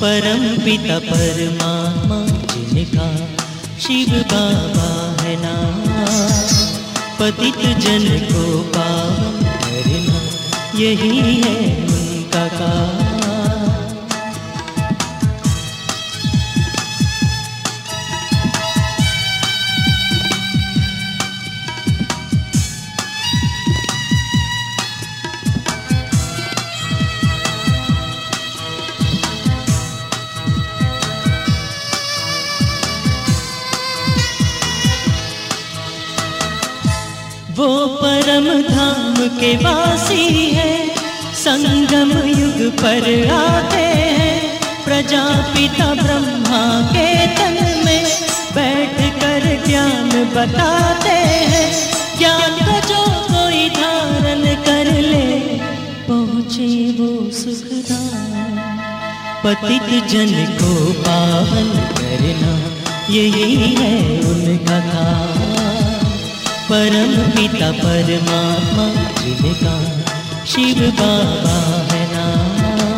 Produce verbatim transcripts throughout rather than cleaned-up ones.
परम पिता परमात्मा जिनका शिव बाबा है नाम। पतित जन को पावन करना यही है उनका काम। वो परम धाम के वासी है, संगम युग पर आते हैं। प्रजापिता ब्रह्मा के तन में बैठ कर ज्ञान बताते हैं। ज्ञान को जो कोई धारण कर ले पहुँचे वो सुखधाम। पतित जन को पावन करना यही है उनका काम। परम पिता परमात्मा जिनका शिव बाबा है नाम।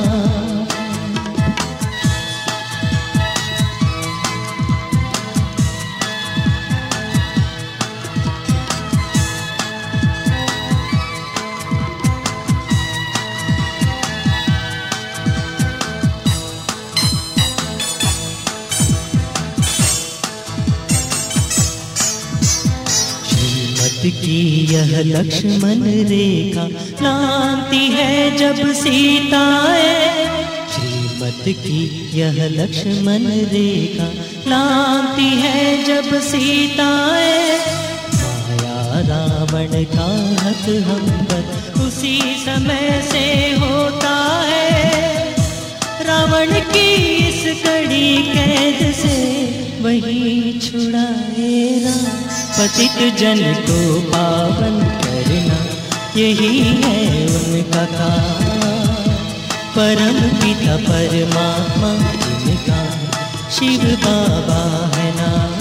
की यह लक्ष्मण रेखा लांघती है जब सीताएं। श्रीमत की यह लक्ष्मण रेखा लांघती है जब सीताएं। माया रावण का हक हम पर उसी समय से होता है। रावण की इस कड़ी कैद से वही छुड़ाए राम। पतित जन को पावन करना यही है उनका काम। परम पिता परमात्मा जिनका शिव बाबा है नाम।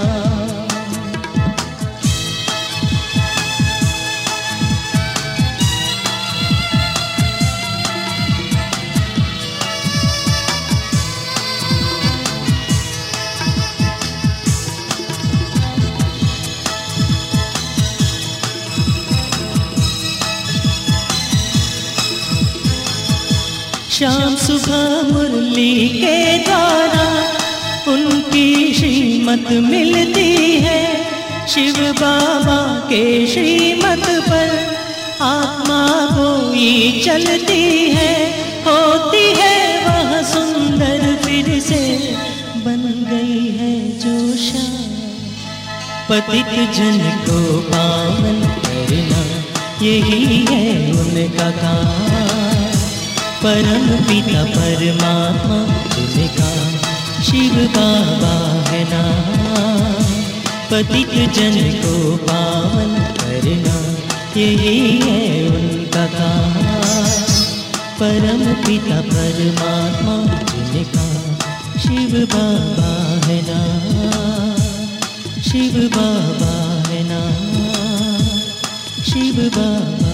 शाम सुबह मुरली के द्वारा उनकी श्रीमत मिलती है। शिव बाबा के श्रीमत पर आत्मा कोई चलती है। होती है वह सुंदर फिर से बन गई है जो शाम। पतित जन को पावन करना यही है उनका काम। परम पिता परमात्मा जिनका शिव बाबा है नाम। पतित जन को पावन करना यही है उनका काम। परम पिता परमात्मा जिनका शिव बाबा है नाम। शिव बाबा है नाम। शिव बाबा